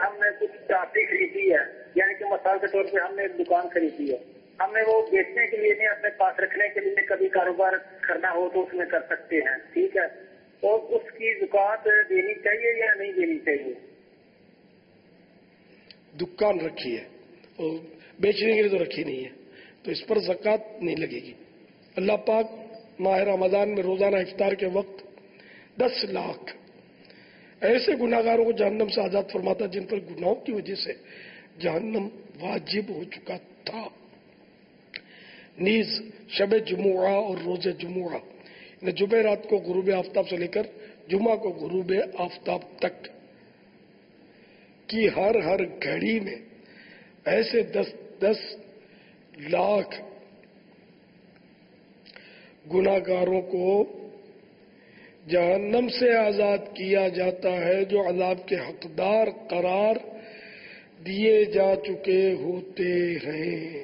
ہم نے کچھ چاپی خریدی ہے، یعنی کہ مثال کے طور پہ ہم نے ایک دکان خریدی ہے، ہم نے وہ بیچنے کے لیے نہیں، اپنے پاس رکھنے کے لیے کبھی کاروبار کرنا ہو تو اس میں کر سکتے ہیں، ٹھیک ہے؟ تو اس کی زکوٰۃ دینی چاہیے یا نہیں دینی چاہیے؟ دکان رکھی ہے اور بیچنے کے لیے تو رکھی نہیں ہے، تو اس پر زکوٰۃ نہیں لگے گی۔ اللہ پاک ماہ رمضان میں روزانہ افطار کے وقت 10 لاکھ ایسے گناہگاروں کو جہنم سے آزاد فرماتا جن پر گناہوں کی وجہ سے جہنم واجب ہو چکا تھا۔ نیز شب جمعہ اور روز جمعہ، جمعرات کو غروب آفتاب سے لے کر جمعہ کو غروب آفتاب تک کی ہر گھڑی میں ایسے 10 لاکھ گناہگاروں کو جہنم سے آزاد کیا جاتا ہے جو عذاب کے حقدار قرار دیے جا چکے ہوتے ہیں۔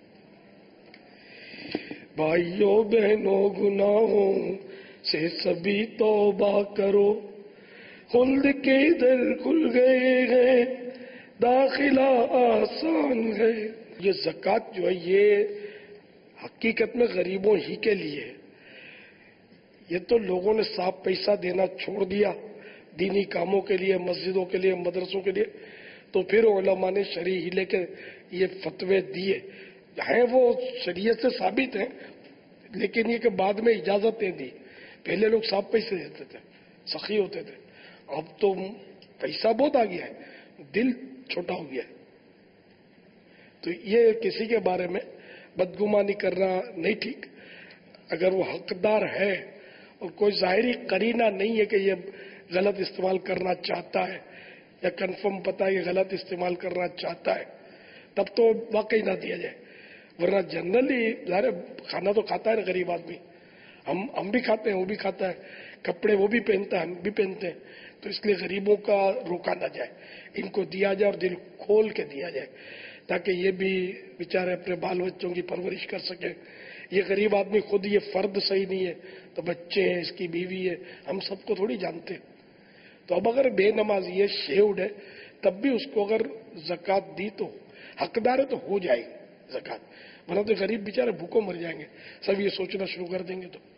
بھائیوں بہنوں گناہوں سے سبھی توبہ کرو، خلد کے در کھل گئے ہیں، داخلہ آسان ہے۔ یہ زکوٰۃ جو ہے یہ حقیقت میں غریبوں ہی کے لیے ہے۔ یہ تو لوگوں نے صاف پیسہ دینا چھوڑ دیا دینی کاموں کے لیے، مسجدوں کے لیے، مدرسوں کے لیے، تو پھر علماء نے شرعی لے کے یہ فتوے دیے ہیں، وہ شریعت سے ثابت ہیں، لیکن یہ کہ بعد میں اجازتیں دی۔ پہلے لوگ صاف پیسے دیتے تھے، سخی ہوتے تھے، اب تو پیسہ بہت آ گیا ہے، دل چھوٹا ہو گیا ہے۔ تو یہ کسی کے بارے میں بدگمانی کرنا نہیں ٹھیک۔ اگر وہ حقدار ہے اور کوئی ظاہری قرینہ نہیں ہے کہ یہ غلط استعمال کرنا چاہتا ہے یا کنفرم پتہ ہے یہ غلط استعمال کرنا چاہتا ہے، تب تو واقعی نہ دیا جائے۔ ورنہ جنرلی ظاہر کھانا تو کھاتا ہے نا غریب آدمی، ہم بھی کھاتے ہیں، وہ بھی کھاتا ہے، کپڑے وہ بھی پہنتا ہے، ہم بھی پہنتے ہیں، تو اس لیے غریبوں کا روکا نہ جائے، ان کو دیا جائے اور دل کھول کے دیا جائے تاکہ یہ بھی بیچارے اپنے بال بچوں کی پرورش کر سکیں۔ یہ غریب آدمی خود یہ فرد صحیح نہیں ہے تو بچے ہیں، اس کی بیوی ہے، ہم سب کو تھوڑی جانتے۔ تو اب اگر بے نمازی ہے، شیوڈ ہے، تب بھی اس کو اگر زکوٰۃ دی تو حقدار ہے تو ہو جائے گی زکوٰۃ، ورنہ تو غریب بیچارے بھوکوں مر جائیں گے، سب یہ سوچنا شروع کر دیں گے تو